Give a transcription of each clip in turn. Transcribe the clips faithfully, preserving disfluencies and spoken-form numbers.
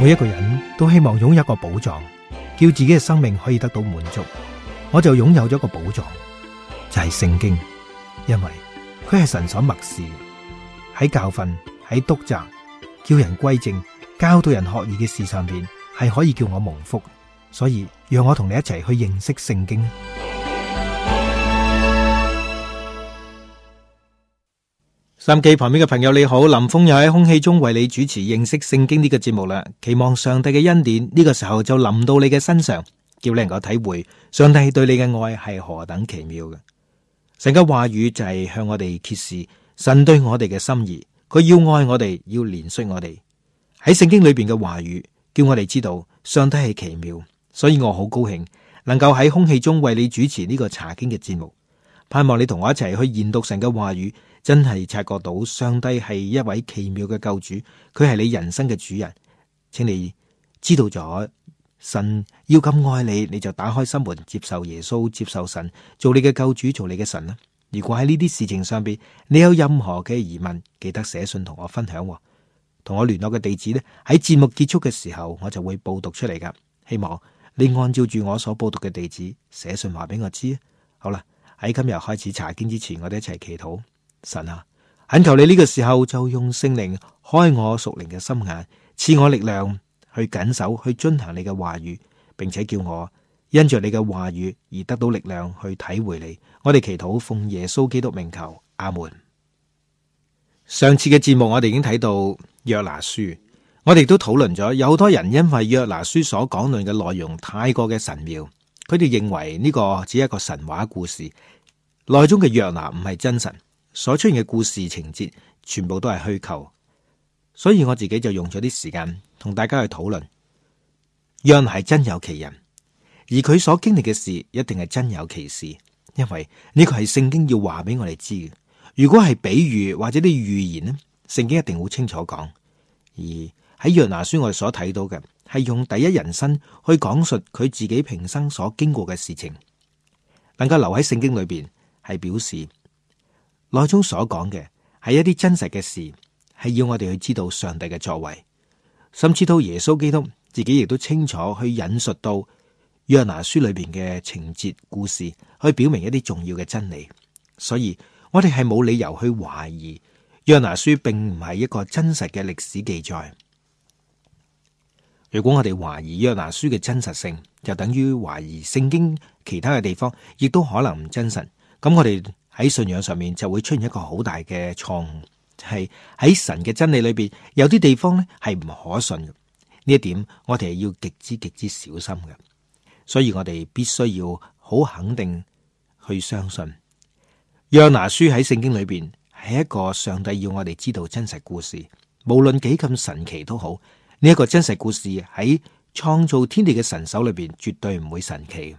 每一個人都希望擁有一個寶藏，叫自己嘅生命可以得到滿足。我就擁有咗一個寶藏，就係聖經，因為佢係神所默示，喺教訓、喺督責、叫人歸正、教導人學義嘅事上邊，係可以叫我蒙福。所以讓我同你一齊去認識聖經。收音機旁邊嘅朋友你好，林峰又喺空氣中為你主持認識聖經呢個節目啦。期望上帝嘅恩典呢個時候就臨到你嘅身上，叫你能夠體會上帝對你嘅愛係何等奇妙嘅。神嘅話語就係向我哋揭示神對我哋嘅心意，佢要愛我哋，要憐恤我哋。喺聖經裏邊嘅話語叫我哋知道上帝係奇妙，所以我好高興能夠喺空氣中為你主持呢個查經嘅節目。盼望你同我一齊去研讀神嘅話語，真係察覺到上帝係一位奇妙嘅救主，佢係你人生嘅主人。請你知道咗神要咁愛你，你就打開心門接受耶穌，接受神做你嘅救主，做你嘅神啦。如果喺呢啲事情上邊你有任何嘅疑問，記得寫信同我分享，同我聯絡嘅地址呢，喺節目結束嘅時候我就會報讀出嚟噶。希望你按照住我所報讀嘅地址寫信話俾我知。好啦，喺今日開始查經之前，我哋一齊祈禱。神啊，懇求你呢個時候就用聖靈開我屬靈嘅心眼，賜我力量去謹守去遵行你嘅話語，並且叫我因着你嘅話語而得到力量去體會你。我哋祈禱奉耶穌基督名求，阿門。上次嘅節目我哋已經睇到約拿書，我哋都討論咗，有好多人因為約拿書所講論嘅內容太過嘅神妙，佢哋認為呢個只係一個神話故事，內中嘅約拿唔係真神，所出現嘅故事情節全部都係虛構。所以我自己就用咗啲時間同大家去討論，約拿係真有其人，而佢所經歷嘅事一定係真有其事，因為呢個係聖經要話俾我哋知嘅。如果係比喻或者啲預言呢，聖經一定好清楚講。而喺約拿書我哋所睇到嘅係用第一人稱去講述佢自己平生所經過嘅事情，能夠留喺聖經裏邊，係表示內中所講嘅係一啲真實嘅事，係要我哋去知道上帝嘅作為，甚至到耶穌基督自己亦都清楚去引述到約拿書裏邊嘅情節故事，去表明一啲重要嘅真理。所以我哋係冇理由去懷疑約拿書並唔係一個真實嘅歷史記載。如果我哋懷疑約拿書嘅真實性，就等於懷疑聖經其他嘅地方亦都可能唔真實。咁我哋喺信仰上面就會出現一個好大嘅錯誤，係喺神嘅真理裏邊有啲地方咧係唔可信嘅。呢一點我哋係要極之極之小心嘅。所以我哋必須要好肯定去相信約拿書喺聖經裏邊係一個上帝要我哋知道真實故事，無論幾咁神奇都好。呢一個真實故事喺創造天地嘅神手裏邊絕對唔會神奇。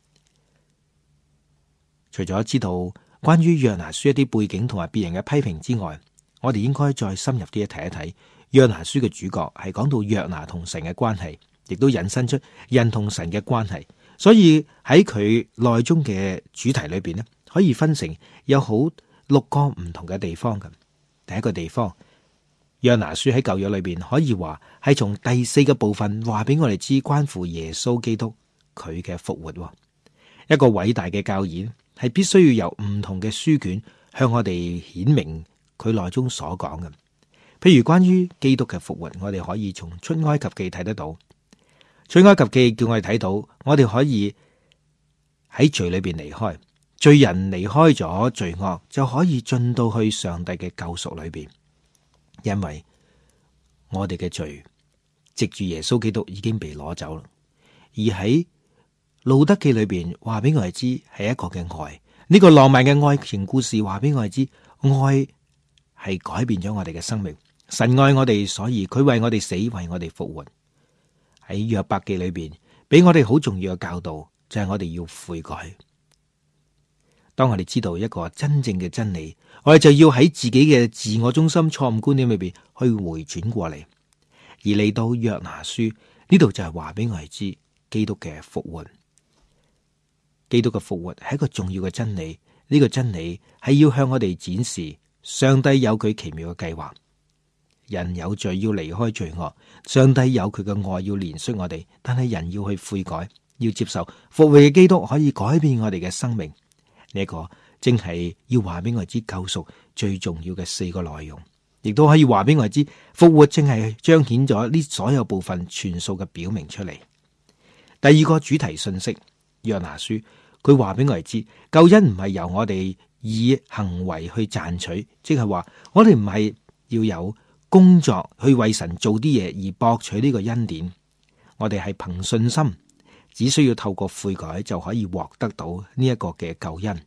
除咗知道關於約拿書一啲背景同埋別人嘅批評之外，我哋應該再深入啲睇一睇約拿書嘅主角係講到約拿同神嘅關係，亦都引申出人同神嘅關係。所以喺佢內中嘅主題裏邊咧，可以分成有好六個唔同嘅地方嘅。第一個地方，約拿書喺舊約裏邊可以話係從第四個部分話俾我哋知關乎耶穌基督佢嘅復活。一個偉大嘅教義係必須要由唔同嘅書卷向我哋顯明佢內中所講嘅。譬如關於基督嘅復活，我哋可以從出埃及記睇得到。出埃及記叫我哋睇到，我哋可以喺罪裏邊離開，罪人離開咗罪惡，就可以進到去上帝嘅救贖裏邊。因為我哋嘅罪藉住耶穌基督已經被攞走啦。而喺路德記裏邊話俾我哋知係一個嘅愛，呢個浪漫嘅愛情故事話俾我哋知，愛係改變咗我哋嘅生命。神愛我哋，所以佢為我哋死，為我哋復活。喺約伯記裏邊俾我哋好重要嘅教導，就係我哋要悔改。當我哋知道一個真正嘅真理，我哋就要喺自己嘅自我中心錯誤觀念裏邊去回轉過嚟。而嚟到約拿書呢度就係話俾我哋知基督嘅復活。基督嘅復活係一個重要嘅真理，呢個真理係要向我哋展示上帝有佢奇妙嘅計劃。 人有罪要離開罪惡，上帝有佢嘅愛要憐恤我哋，但係人要去悔改，要接受復活嘅基督可以改變我哋嘅生命。呢一個正係要話俾我哋知救贖最重要嘅四個內容，亦都可以話俾我哋知復活正係彰顯咗呢所有部分全數嘅表明出嚟。第二個主題信息，約拿書佢話俾我哋知救恩唔係由我哋以行為去賺取，即係話我哋唔係要有工作去為神做啲嘢而博取呢個恩典，我哋係憑信心，只需要透過悔改就可以獲得到呢一個嘅救恩。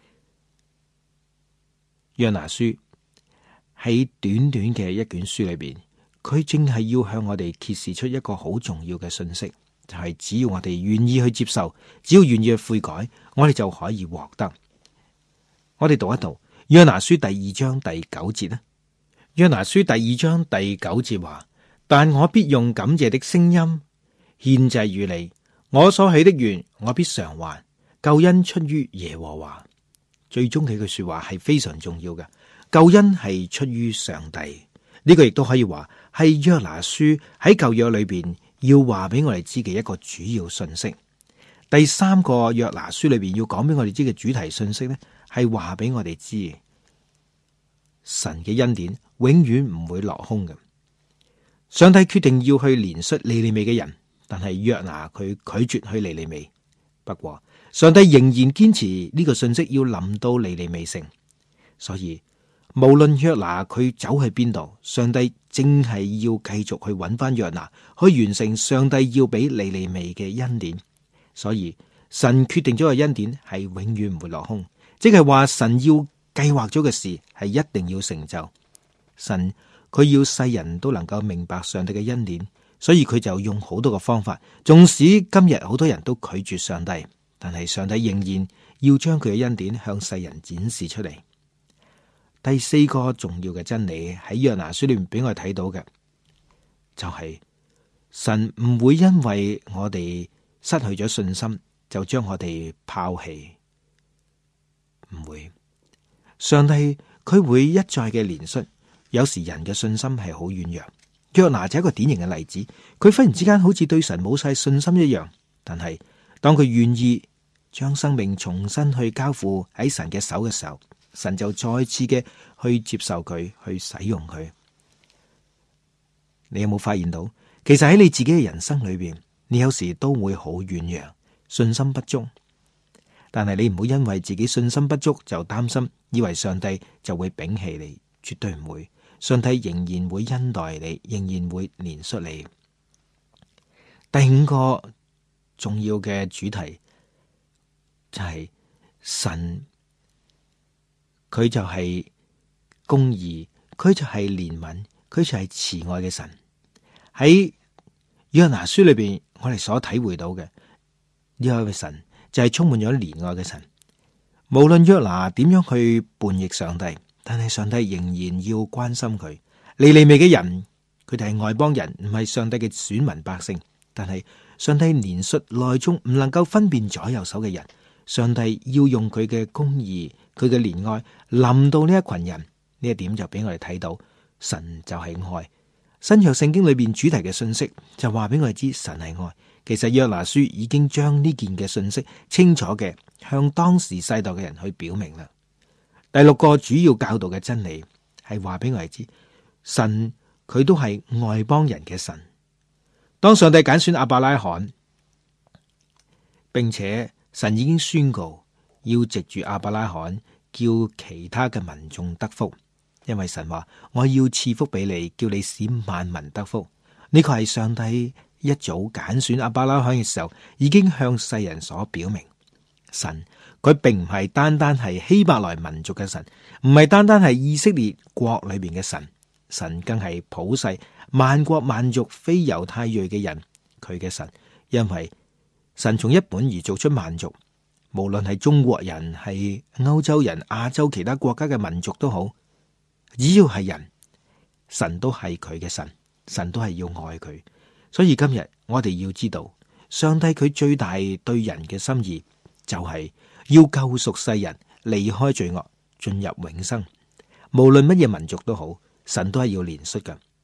約拿書喺短短嘅一卷書裏邊，佢正係要向我哋揭示出一個好重要嘅信息，就係只要我哋願意去接受，只要願意去悔改，我哋就可以獲得。我哋讀一讀約拿書第二章第九節啦。約拿書第二章第九節話：但我必用感謝的聲音獻祭與你，我所許的願我必償還，救恩出於耶和華。最終幾句說話係非常重要嘅，救恩係出於上帝。呢、這個亦都可以話係約拿書喺舊約裏邊要話俾我哋知嘅一個主要信息。第三個約拿書裏邊要講俾我哋知嘅主題信息呢，係話俾我哋知神嘅恩典永遠唔會落空嘅。上帝決定要去憐恤尼尼微嘅人，但係約拿佢拒絕去尼尼微。不過上帝仍然堅持呢個信息要臨到尼尼微城，所以無論約拿佢走去邊度，上帝正係要繼續去揾翻約拿，去完成上帝要俾尼尼微嘅恩典。所以神決定咗個恩典係永遠唔會落空，即係話神要計劃咗嘅事係一定要成就。神佢要世人都能夠明白上帝嘅恩典，所以佢就用好多個方法。縱使今日好多人都拒絕上帝，但係上帝仍然要將佢嘅恩典向世人展示出嚟。第四個重要嘅真理喺約拿書裏面俾我哋睇到嘅，就係、是、神唔會因為我哋失去咗信心就將我哋拋棄，唔會。上帝佢會一再嘅憐恤。有時人嘅信心係好軟弱，約拿就係一個典型嘅例子。佢忽然之間好似對神冇晒信心一樣，但係當佢願意將生命重新去交付喺神嘅手嘅時候，神就再次嘅去接受佢，去使用佢。你有冇發現到，其實喺你自己嘅人生裏邊，你有時都會好軟弱，信心不足。但係你唔好因為自己信心不足就擔心，以為上帝就會摒棄你，絕對唔會。上帝仍然會恩待你，仍然會憐恤你。第五個重要嘅主題就係神，佢就係公義，佢就係憐憫，佢就係慈愛嘅神。喺約拿書裏邊，我哋所體會到嘅呢位神就係充滿咗憐愛嘅神。無論約拿點樣去叛逆上帝，但係上帝仍然要關心佢。尼尼微嘅人，佢哋係外邦人，唔係上帝嘅選民百姓。但係上帝憐恤內中唔能夠分辨左右手嘅人。上帝要用佢嘅公義、佢嘅憐愛臨到呢一群人。呢一點就俾我哋睇到，神就係愛。新約聖經裏邊主題嘅信息就話俾我哋知，神係愛。其實約拿書已經將呢件嘅信息清楚嘅向當時世代嘅人去表明啦。第六個主要教導嘅真理係話俾我哋知，神佢都係外邦人嘅神。當上帝揀選亞伯拉罕，並且神已經宣告要藉住亞伯拉罕叫其他嘅民眾得福，因為神話我要賜福俾你，叫你使萬民得福。呢個係上帝一早揀選亞伯拉罕嘅時候已經向世人所表明。神佢並唔係單單係希伯來民族嘅神，唔係單單係以色列國裏邊嘅神，神更係普世萬國萬族非猶太裔嘅人佢嘅神。因為神從一本而做出萬族，無論係中國人、係歐洲人、亞洲其他國家嘅民族都好，只要係人，神都係佢嘅神，神都係要愛佢。所以今日我哋要知道，上帝佢最大對人嘅心意就係要救贖世人，離開罪惡，進入永生。無論乜嘢民族都好，神都係要憐恤嘅。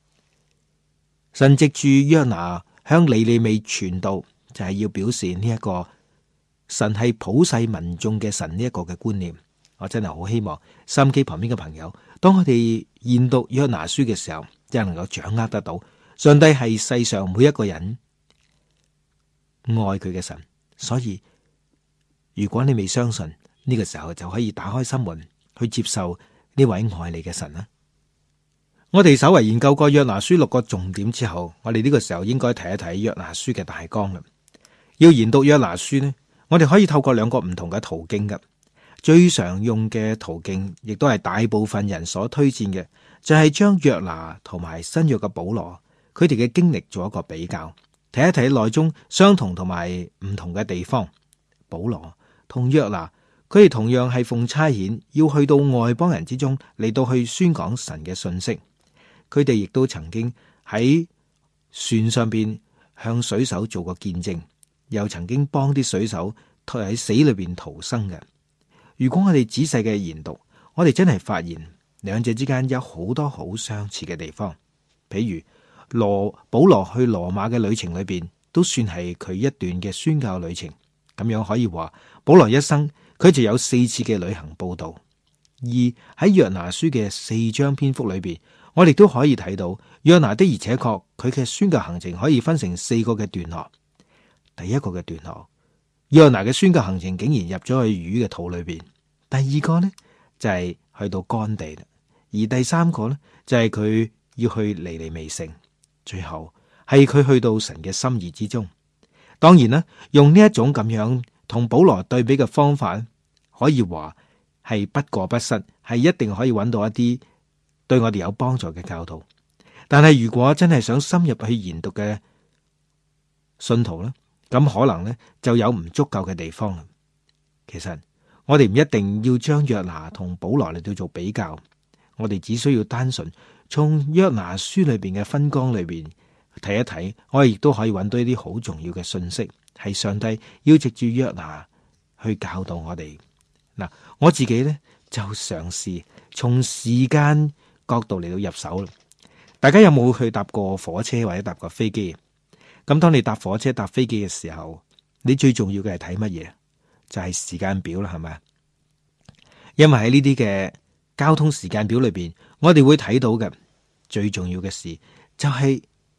神藉住約拿向尼尼微傳道，就係要表示呢一個神係普世民眾嘅神呢一個嘅觀念。我真係好希望收音機旁邊嘅朋友，當我哋研讀約拿書嘅時候，真係能夠掌握得到上帝係世上每一個人愛佢嘅神。所以如果你未相信，呢個時候就可以打開心門去接受呢位愛你嘅神啦。我哋稍為研究過約拿書六個重點之後，我哋呢個時候應該睇一睇約拿書嘅大綱啦。要研讀約拿書呢，我哋可以透過兩個唔同嘅途徑嘅。最常用嘅途徑，亦都係大部分人所推薦嘅，就係將約拿同埋新約嘅保羅佢哋嘅經歷做一個比較，睇一睇內中相同同埋唔同嘅地方。保羅同約拿，佢哋同樣係奉差遣要去到外邦人之中嚟到去宣講神嘅信息。佢哋亦都曾經喺船上邊向水手做過見證，又曾經幫啲水手喺死裏邊逃生嘅。如果我哋仔細嘅研讀，我哋真係發現兩者之間有好多好相似嘅地方。譬如羅保羅去羅馬嘅旅程裏邊，都算係佢一段嘅宣教旅程。咁樣可以話，保羅一生佢就有四次嘅旅行報道。而喺約拿書嘅四章篇幅裏邊，我哋都可以睇到約拿的而且確佢嘅宣教行程可以分成四個嘅段落。第一個嘅段落，約拿嘅宣教行程竟然入咗去魚嘅肚裏邊。第二個呢，就係、是、去到乾地啦，而第三個呢，就係、是、佢要去尼尼微城，最後係佢去到神嘅心意之中。當然啦，用呢一種咁樣同保羅對比嘅方法，可以話係不過不失，係一定可以揾到一啲對我哋有幫助嘅教導。但係如果真係想深入去研讀嘅信徒呢，咁可能呢就有唔足夠嘅地方啦。其實我哋唔一定要將約拿同保羅嚟到做比較，我哋只需要單純從約拿書裏邊嘅分綱裏邊睇一睇，我哋亦都可以揾到一啲好重要嘅信息，係上帝要藉住約拿去教導我哋。嗱，我自己呢就嘗試從時間角度嚟到入手啦。大家有冇去搭過火車或者搭過飛機？咁當你搭火車搭飛機嘅時候，你最重要嘅係睇乜嘢？就係時間表啦，係咪？因為喺呢啲嘅交通時間表裏邊，我哋會睇到嘅最重要嘅事就係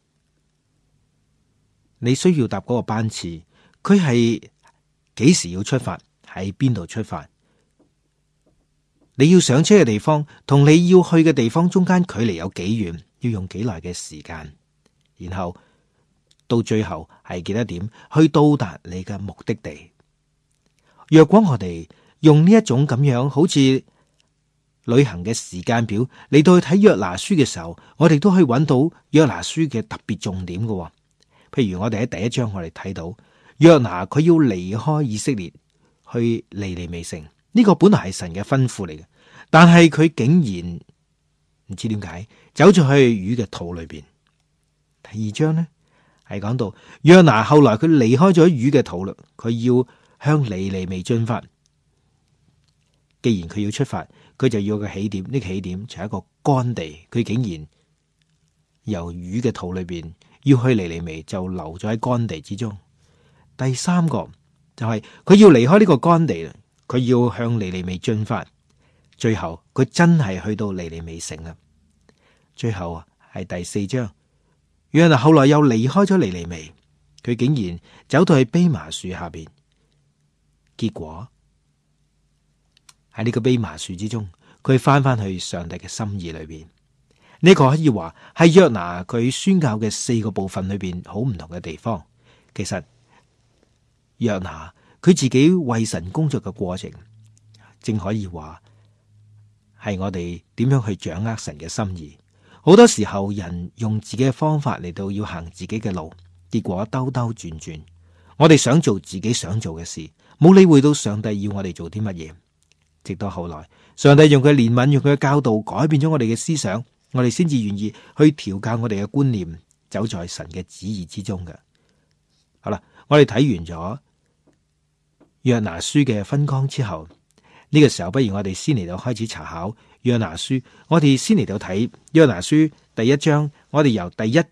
你需要搭嗰個班次，佢係幾時要出發，喺邊度出發，你要上車嘅地方同你要去嘅地方中間距離有幾遠，要用幾耐嘅時間，然後到最後係幾多點去到達你嘅目的地。若果我哋用呢一種咁樣好似旅行嘅時間表嚟到去睇約拿書嘅時候，我哋都可以揾到約拿書嘅特別重點嘅。譬如我哋喺第一章我哋睇到約拿佢要離開以色列去尼尼微城，呢個本來係神嘅吩咐嚟嘅，但係佢竟然唔知點解走咗去魚嘅肚裏邊。第二章呢係講到約拿後來佢離開咗魚嘅肚啦，佢要向尼尼微進發。既然佢要出發，佢就要個起點，呢、這個起點就係一個乾地，佢竟然由魚嘅肚裏邊要去尼尼微，就留咗喺乾地之中。第三個就係、是、佢要離開呢個乾地，佢要向尼尼微進發。最後佢真係去到尼尼微城啦。最後係第四章，約拿後來又離開咗尼尼微，佢竟然走到去蓖麻樹下邊。結果喺呢個蓖麻樹之中，佢翻翻去上帝嘅心意裏邊。呢、這個可以話係約拿佢宣教嘅四個部分裏邊好唔同嘅地方。其實約拿佢自己為神工作嘅過程，正可以話係我哋點樣去掌握神嘅心意。好多時候人用自己嘅方法嚟到要行自己嘅路，結果兜兜轉轉。我哋想做自己想做嘅事，冇理會到上帝要我哋做啲乜嘢。直到後來，上帝用佢憐憫，用佢嘅教導改變咗我哋嘅思想，我哋先至願意去調教我哋嘅觀念，走在神嘅旨意之中嘅。好啦，我哋睇完咗約拿書嘅分綱之後，呢、這個時候不如我哋先嚟到開始查考約拿書。我哋先嚟到睇約拿書第一章，我哋由第一節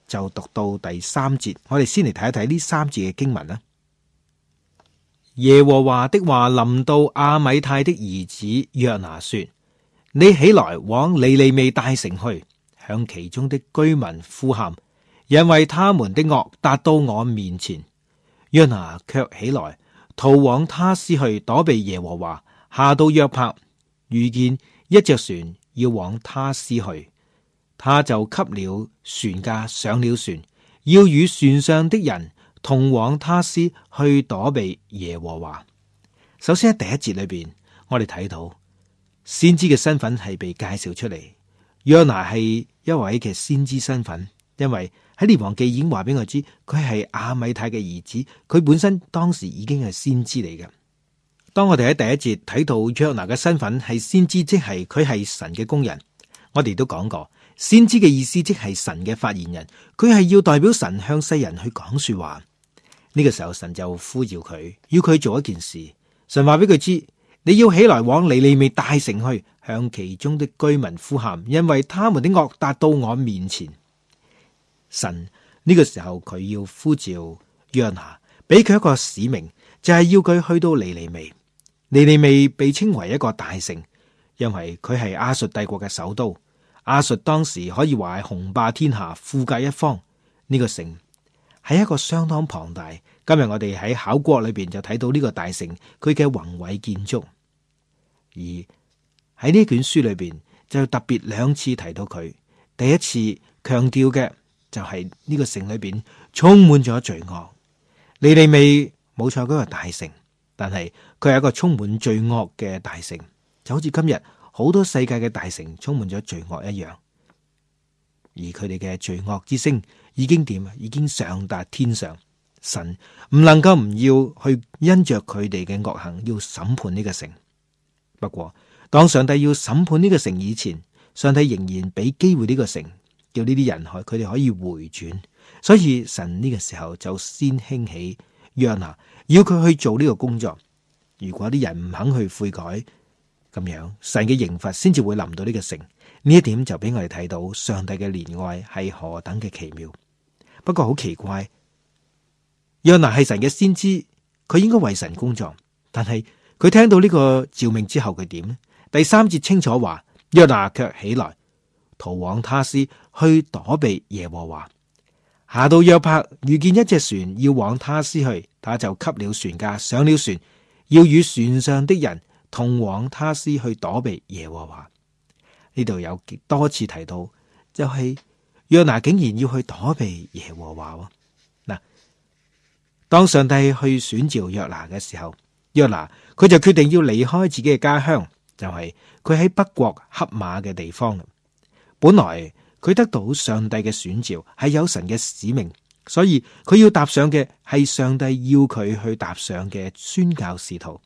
就讀到第三節，我哋先嚟睇一睇呢三節嘅經文啦。耶和華的話臨到亞米泰的兒子約拿說：你起來往尼尼微大城去，向其中的居民呼喊，因為他們的惡達到我面前。約拿卻起來逃往他施去，躲避耶和華，下到約帕，遇見一隻船要往他施去，他就給了船價，上了船，要與船上的人同往他施去，躲避耶和華。首先喺第一節裏邊，我哋睇到先知嘅身份係被介紹出嚟。約拿係一位嘅先知身份，因為喺列王記已經話俾我知，佢係亞米泰嘅兒子，佢本身當時已經係先知嚟嘅。當我哋喺第一節睇到約拿嘅身份係先知，即係佢係神嘅工人。我哋都講過，先知嘅意思即係神嘅發言人，佢係要代表神向世人去講說話。呢個時候神就呼召佢，要佢做一件事。神話俾佢知，你要起來往尼尼微大城去，向其中的居民呼喊，因為他們的惡達到我面前。神呢個時候佢要呼召約拿，俾佢一個使命，就係要佢去到尼尼微。尼尼微被稱為一個大城，因為佢係亞述帝國嘅首都。亞述當時可以話係雄霸天下，富甲一方。呢個城係一個相當龐大。今日我哋喺考國裏邊就睇到呢個大城佢嘅宏偉建築，而喺呢卷書裏邊就特別兩次提到佢。第一次強調嘅就係呢個城裏邊充滿咗罪惡。尼尼微冇錯，嗰個大城，但係佢係一個充滿罪惡嘅大城，就好似今日好多世界嘅大城充滿咗罪惡一樣。而佢哋嘅罪惡之聲已經點啊？已經上達天上。神唔能夠唔要去因着佢哋嘅惡行要審判呢個城。不過當上帝要審判呢個城以前，上帝仍然俾機會呢個城，叫呢啲人去佢哋可以回轉。所以神呢個時候就先興起約拿，要佢去做呢個工作。如果啲人唔肯去悔改，咁樣神嘅刑罰先至會臨到呢個城。呢一點就俾我哋睇到上帝嘅憐愛係何等嘅奇妙。不過好奇怪，約拿係神嘅先知，佢應該為神工作，但係佢聽到呢個召命之後，佢點呢？第三節清楚話，約拿卻起來逃往他施去，躲避耶和華，下到約帕，遇見一隻船要往他施去，他就給了船價，上了船，要與船上的人同往他施去，躲避耶和華。呢度有多次提到，就係約拿竟然要去躲避耶和華。嗱，當上帝去選召約拿嘅時候，約拿佢就決定要離開自己嘅家鄉，就係佢喺北國黑馬嘅地方。本來佢得到上帝嘅選召，係有神嘅使命，所以佢要踏上嘅係上帝要佢去踏上嘅宣教使徒。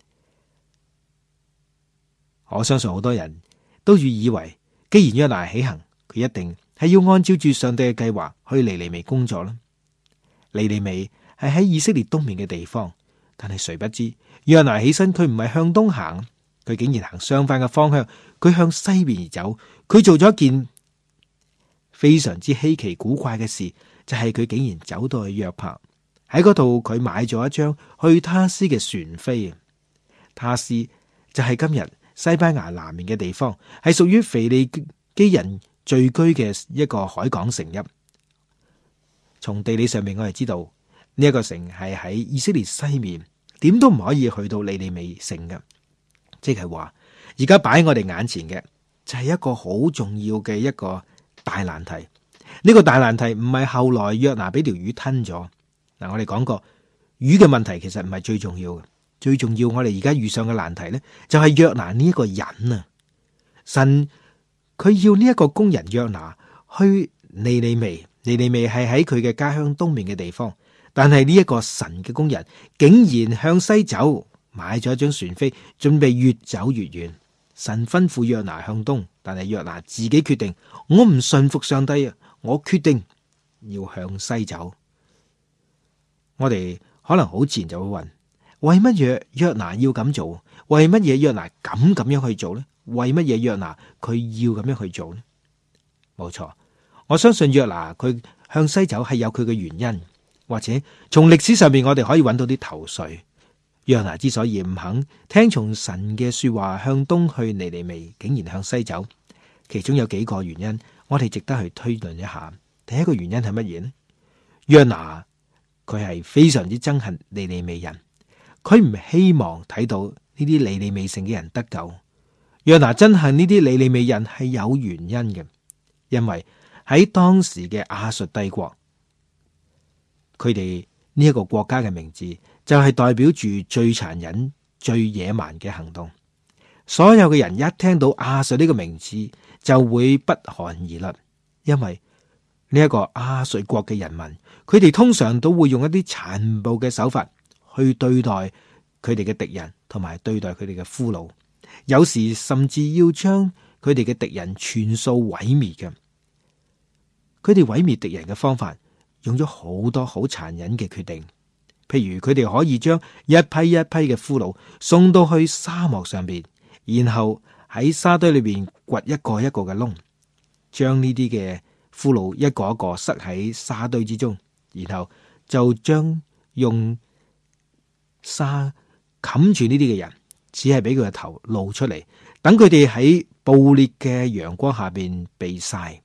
我相信好多人都以為，既然約拿起行，佢一定係要按照住上帝嘅計劃去尼尼微工作啦。尼尼微係喺以色列東面嘅地方，但係誰不知約拿起身，佢唔係向東行，佢竟然行相反嘅方向，佢向西邊而走。佢做咗一件非常之稀奇古怪嘅事，就係佢竟然走到去約帕，喺嗰度佢買咗一張去他施嘅船飛。他施就係今日西班牙南面嘅地方，係屬於腓尼基人聚居嘅一個海港城邑。從地理上面我哋知道呢一個城係喺以色列西面，點都唔可以去到尼尼微城嘅。即係話而家擺喺我哋眼前嘅就係一個好重要嘅一個大難題。呢個大難題唔係後來約拿俾條魚吞咗。嗱，我哋講過魚嘅問題其實唔係最重要嘅。最重要，我哋而家遇上嘅難題呢，就係約拿呢一個人啊！神佢要呢一個工人約拿去尼尼微，尼尼微係喺佢嘅家鄉東面嘅地方，但係呢一個神嘅工人竟然向西走，買咗一張船飛，準備越走越遠。神吩咐約拿向東，但係約拿自己決定，我唔順服上帝啊！我決定要向西走。我哋可能好自然就會問，為乜嘢約拿要咁做？為乜嘢約拿敢咁樣去做呢？為乜嘢約拿佢要咁樣去做呢？冇錯，我相信約拿佢向西走係有佢嘅原因，或者從歷史上面我哋可以揾到啲頭緒。約拿之所以唔肯聽從神嘅說話，向東去尼尼微，竟然向西走，其中有幾個原因，我哋值得去推論一下。第一個原因係乜嘢呢？約拿佢係非常之憎恨尼尼微人，佢唔希望睇到呢啲尼尼微城嘅人得救。約拿憎恨呢啲尼尼微人係有原因嘅，因為喺當時嘅亞述帝國，佢哋呢一個國家嘅名字就係代表住最殘忍、最野蠻嘅行動。所有嘅人一聽到亞述呢個名字就會不寒而栗，因為呢一個亞述國嘅人民，佢哋通常都會用一啲殘暴嘅手法去對待佢哋嘅敵人，同埋對待佢哋嘅俘虜，有時甚至要將佢哋嘅敵人全數毀滅嘅。佢哋毀滅敵人嘅方法用咗好多好殘忍嘅決定，譬如佢哋可以將一批一批嘅俘虜送到去沙漠上邊，然後喺沙堆裏邊掘一個一個嘅窿，將呢啲嘅俘虜一個一個塞喺沙堆之中，然後就將用沙冚住呢啲嘅人，只係俾佢嘅頭露出嚟，等佢哋喺暴烈嘅陽光下邊被曬。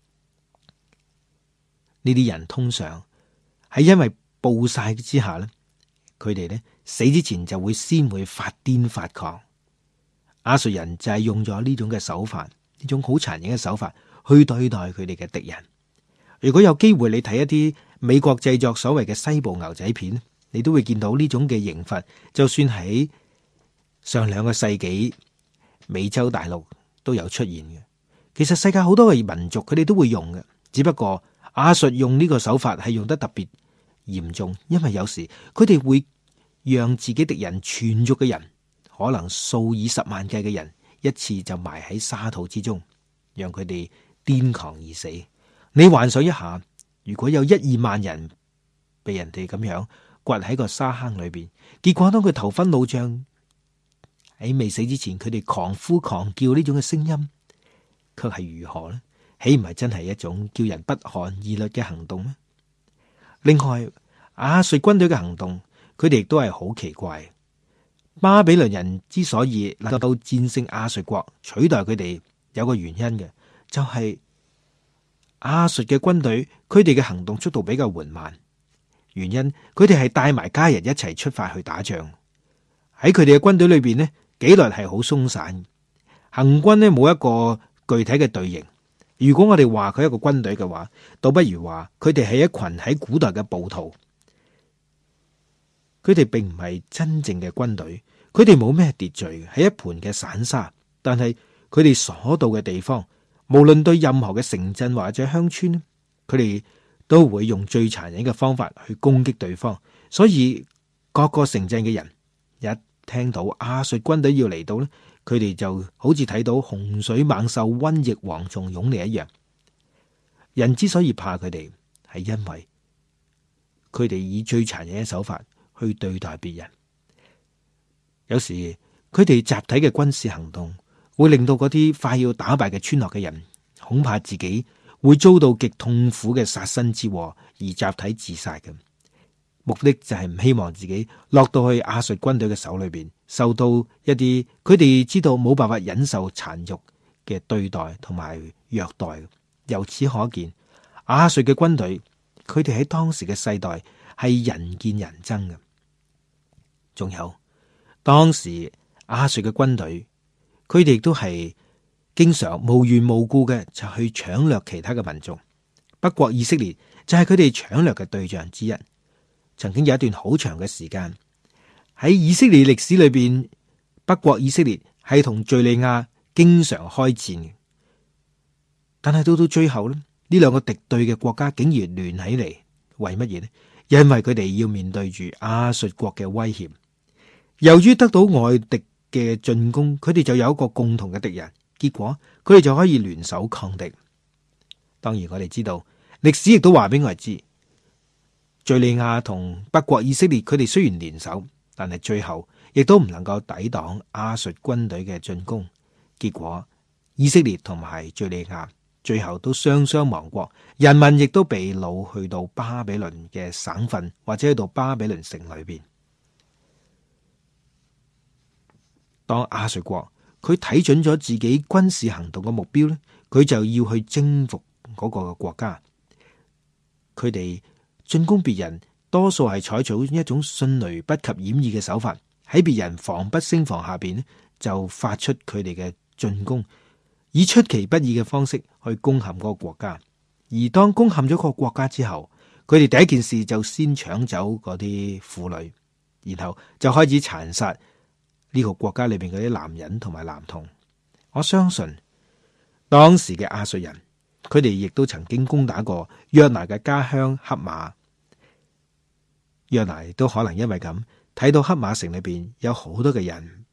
呢啲人通常係因為暴曬之下咧，佢哋咧死之前就會先會發癲發狂。亞述人就係用咗呢種嘅手法，呢種好殘忍嘅手法去對待佢哋嘅敵人。如果有機會你睇一啲美國製作所謂嘅西部牛仔片，你都會見到呢種嘅刑罰，就算喺上兩個世紀美洲大陸都有出現嘅。其實世界好多嘅民族佢哋都會用嘅，只不過亞述用呢個手法係用得特別嚴重，因為有時佢哋會讓自己敵人全族嘅人，可能數以十萬計嘅人一次就埋喺沙土之中，讓佢哋癲狂而死。你幻想一下，如果有一二萬人被人哋咁樣掘喺個沙坑裏邊，結果當佢頭昏腦脹，喺未死之前，佢哋狂呼狂叫呢種嘅聲音，卻係如何呢？豈唔係真係一種叫人不寒而栗嘅行動咩？另外，亞述軍隊嘅行動，佢哋亦都係好奇怪。巴比倫人之所以能夠戰勝亞述國，取代佢哋，有個原因嘅，就係亞述嘅軍隊，佢哋嘅行動速度比較緩慢。原因，佢哋係帶埋家人一齊出發去打仗。喺佢哋嘅軍隊裏邊呢，紀律係好鬆散，行軍呢冇一個具體嘅隊形。如果我哋話佢係一個軍隊嘅話，倒不如話佢哋係一群喺古代嘅暴徒。佢哋並唔係真正嘅軍隊，佢哋冇咩秩序，係一盤嘅散沙。但係佢哋所到嘅地方，無論對任何嘅城鎮或者鄉村，佢哋都會用最殘忍嘅方法去攻擊對方。所以各個城鎮嘅人一聽到亞述軍隊要嚟到咧，佢哋就好似睇到洪水猛獸、瘟疫蝗蟲湧嚟一樣。人之所以怕佢哋，係因為佢哋以最殘忍嘅手法去對待別人。有時佢哋集體嘅軍事行動會令到嗰啲快要打敗嘅村落嘅人，恐怕自己會遭到極痛苦嘅殺身之禍而集體自殺嘅。目的就係唔希望自己落到去亞述軍隊嘅手裏邊，受到一啲佢哋知道冇辦法忍受殘辱嘅對待同埋虐待。由此可見，亞述嘅軍隊，佢哋喺當時嘅世代係人見人憎嘅。仲有當時亞述嘅軍隊，佢哋都係經常無緣無故嘅就去搶掠其他嘅民族。北國以色列就係佢哋搶掠嘅對象之一。曾經有一段好長嘅時間喺以色列歷史裏邊，北國以色列係同敘利亞經常開戰嘅。但係到到最後咧，呢兩個敵對嘅國家竟然聯起嚟，為乜嘢呢？因為佢哋要面對住亞述國嘅威脅。由於得到外敵嘅進攻，佢哋就有一個共同嘅敵人，結果佢哋就可以聯手抗敵。當然我哋知道歷史亦都話俾我哋知，敘利亞同北國以色列佢哋雖然聯手，但係最後亦都唔能夠抵擋亞述軍隊嘅進攻。結果以色列同埋敘利亞最後都雙雙亡國，人民亦都被擄去到巴比倫嘅省份或者去到巴比倫城裏邊。當亞述國佢睇準咗自己軍事行動嘅目標咧，佢就要去征服嗰個國家。佢哋進攻別人，多數係採取一種迅雷不及掩耳嘅手法，喺別人防不勝防下邊咧，就發出佢哋嘅進攻，以出其不意嘅方式去攻陷嗰個國家。而當攻陷咗個國家之後，佢哋第一件事就先搶走嗰啲婦女，然後就開始殘殺呢個國家裏邊嗰啲男人同埋男童。我相信當時嘅亞述人，佢哋亦都曾經攻打過約拿嘅家鄉黑馬。約拿都可能因為咁睇到黑馬城裏邊有好多嘅人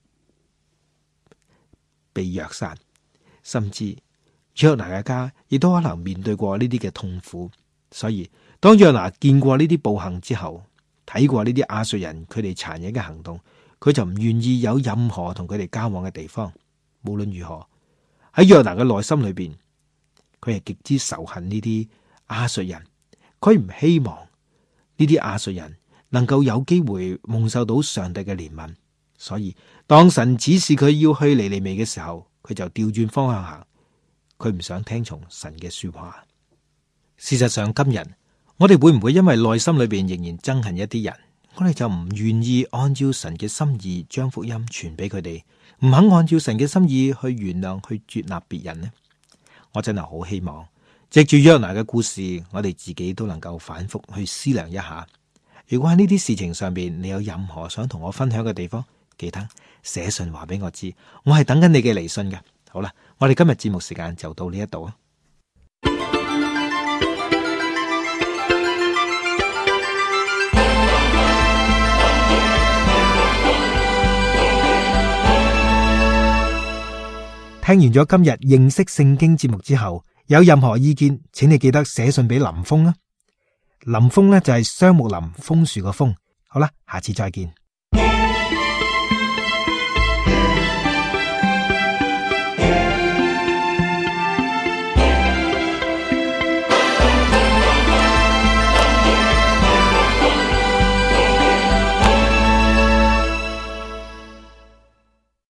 被虐殺，甚至約拿嘅家亦都可能面對過呢啲嘅痛苦。所以當約拿見過呢啲暴行之後，睇過呢啲亞述人佢哋殘忍嘅行動，佢就唔願意有任何同佢哋交往嘅地方。無論如何，喺約拿嘅內心裏邊，佢係極之仇恨呢啲亞述人。佢唔希望呢啲亞述人能夠有機會蒙受到上帝嘅憐憫。所以當神指示佢要去尼尼微嘅時候，佢就調轉方向行。佢唔想聽從神嘅說話。事實上，今日我哋會唔會因為內心裏邊仍然憎恨一啲人，我哋就唔願意按照神嘅心意將福音傳俾佢哋，唔肯按照神嘅心意去原諒、去接納別人呢？我真係好希望藉住約拿嘅故事，我哋自己都能夠反覆去思量一下。如果喺呢啲事情上邊你有任何想同我分享嘅地方，記得寫信話俾我知，我係等緊你嘅嚟信嘅。好啦，我哋今日節目時間就到呢一度啊。聽完咗今日認識聖經節目之後，有任何意見，請你記得寫信俾林峰啊。林峰呢就係雙木林楓樹個楓。好啦，下次再見。